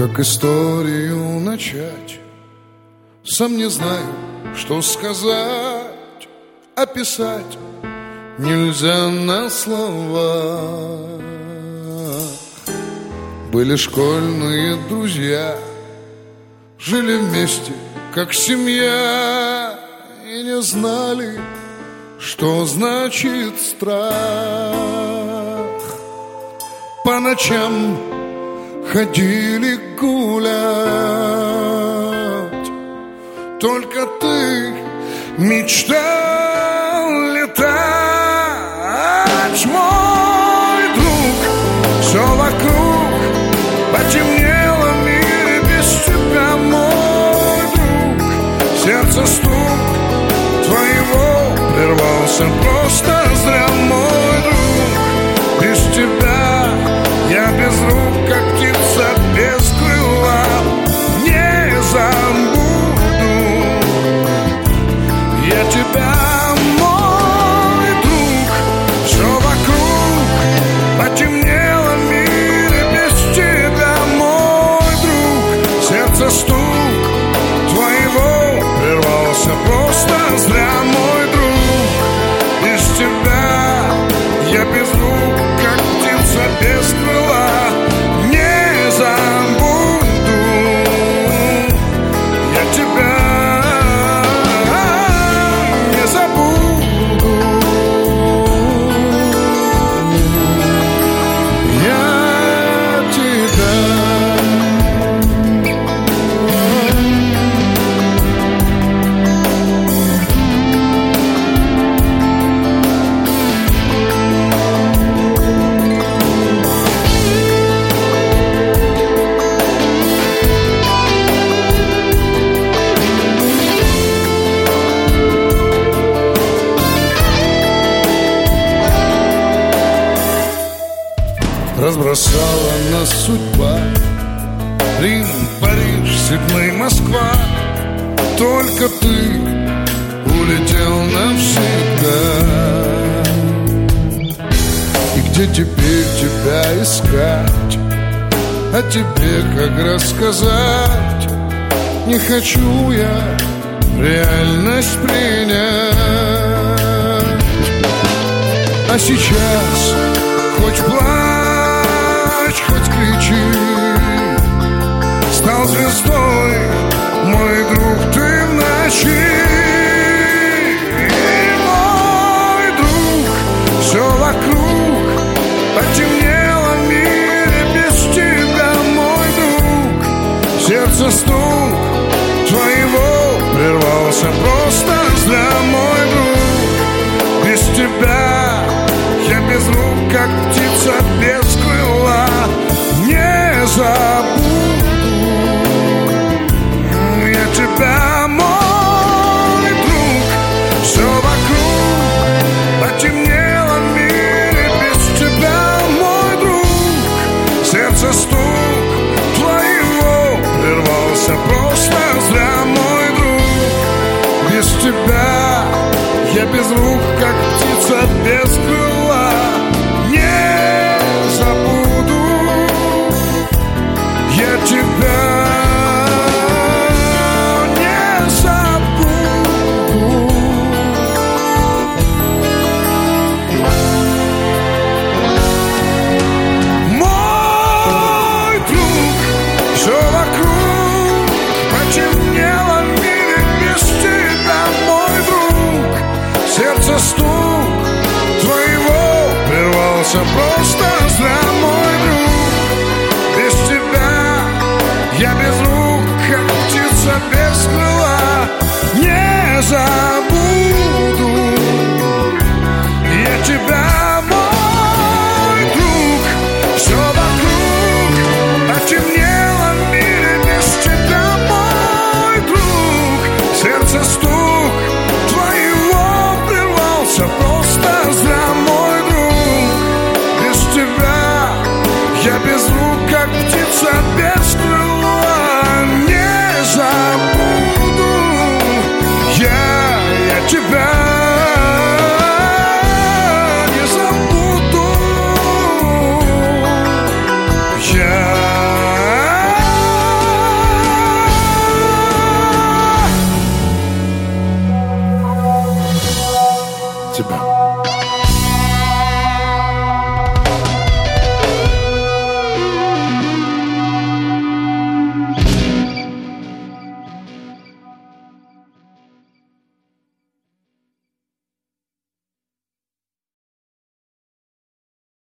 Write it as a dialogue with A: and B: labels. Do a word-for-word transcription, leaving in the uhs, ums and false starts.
A: Как историю начать? Сам не знаю, что сказать, описать нельзя на слова. Были школьные друзья, жили вместе, как семья, и не знали, что значит страх. По ночам ходили гулять, только ты мечтал летать. Мой друг, все вокруг потемнело в мире без тебя. Мой друг, сердце стук твоего прервался просто зря. Мой друг, без тебя я без рук, как птица без крыла. Не забуду я тебя, мой друг. Все вокруг потемнело в мире без тебя. Мой друг, сердце стук твоего прервался просто зря. Мой друг, без тебя я без рук, как птица без крыла. Не забуду я тебя, не забуду я тебя. Разбросала нас судьба, Рим, Париж, Сидней, Москва. Только ты улетел навсегда. И где теперь тебя искать? А тебе как рассказать? Не хочу я реальность принять. А сейчас хоть плачь, хоть кричи, стал звездой, мой друг, ты в ночи. Мой друг, все вокруг потемнело в мире без тебя. Мой друг, сердце стук твоего прервался просто зря. Мой друг, без тебя я без рук, как птица без крыла. Не забуду я тебя, мой друг. Все вокруг потемнело в мире без тебя. Мой друг, сердце стук твоего прервался просто зря. Мой друг, без тебя я без рук, как птица без крыла. Не забуду я тебя, не забуду. Мой друг, все вокруг потемнело в мире без тебя. Мой друг, сердце стук твоего прервался просто зря. Мой друг, без тебя я без рук, как птица